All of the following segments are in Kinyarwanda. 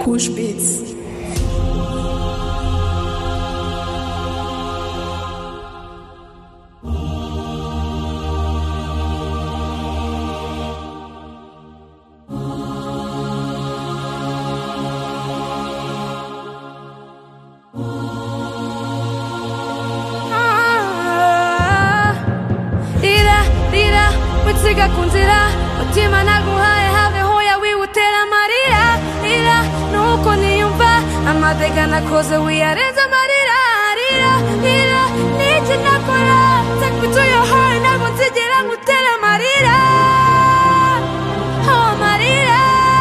Kush Beats. Witsiga kunzira mutima naguhaye have hoya wiwutera amarira ira nuko niyumva amateka nakoze wiyarenze amarira rira ira niki nakora take me to your heart ntabwo nzigera ngutera amarira amarira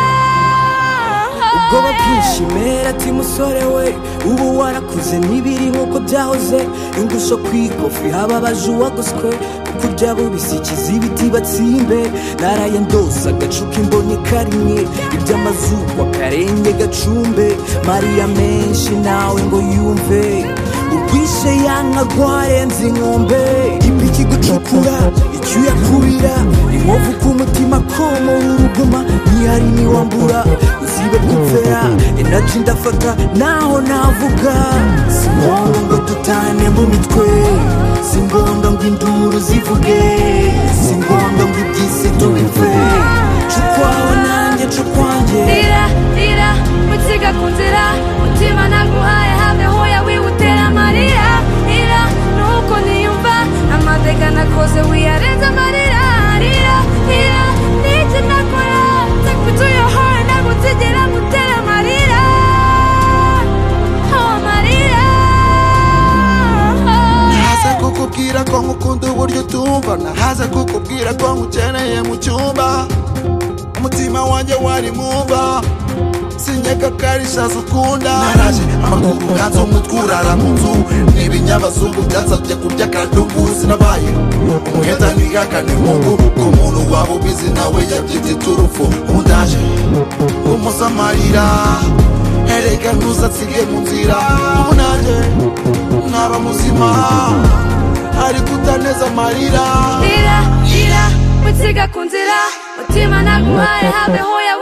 ubwoba bwinshi mera ati musore we ubu warakuze ntibiri nkuko byahoze ingusho kwikofi hababaje uwagoswe kurya bubisi ikizibiti batsimbe naraye ndosa agacuka imbonye karimwe iby'amazuba karenge gacumbe mariya menshi nawe ngo yumve urwishe yanka rwarenze inkombe ipiki gucukura icyuya kubira inkovu ku mutima komo uruguma ntihari niwambura uzibe gupfera enaji ndafata naho navuga si ngombwa ngo dutane mu mitwe si ngombwa ngo induru zivuge si ngombwa ngo iby'isi tubipfe cukwawe nanjye cukwanjye rira rira witsiga kunzira mutima naguhaye have hoya wiwutera amarira rira nuko niyumva amateka nakoze wiyarenze amarira rira rira niki nakora take me to your heart ntabwo nzigera ngutera amarira amarira nahaza kukubwira ko nkukunda uburyo utumva nahaza kukubwira ko nkukeneye mu cyumba umutima wanjye wari mwumva sinyeka karishaza ukunda naraje amakuru kanze umutwe urara mu nzu n'ibinyabazungu byansabye kurya akadubu sinabaye umuheta ntigakane mungu ku muntu waba ubizi nawe yabyita iturufu undaje umuza amarira erega ntuzatsige mu nzira ubu nanjye naba muzima ariko utaneza amarira rira rira witsiga kunzira mutima naguhaye have hoya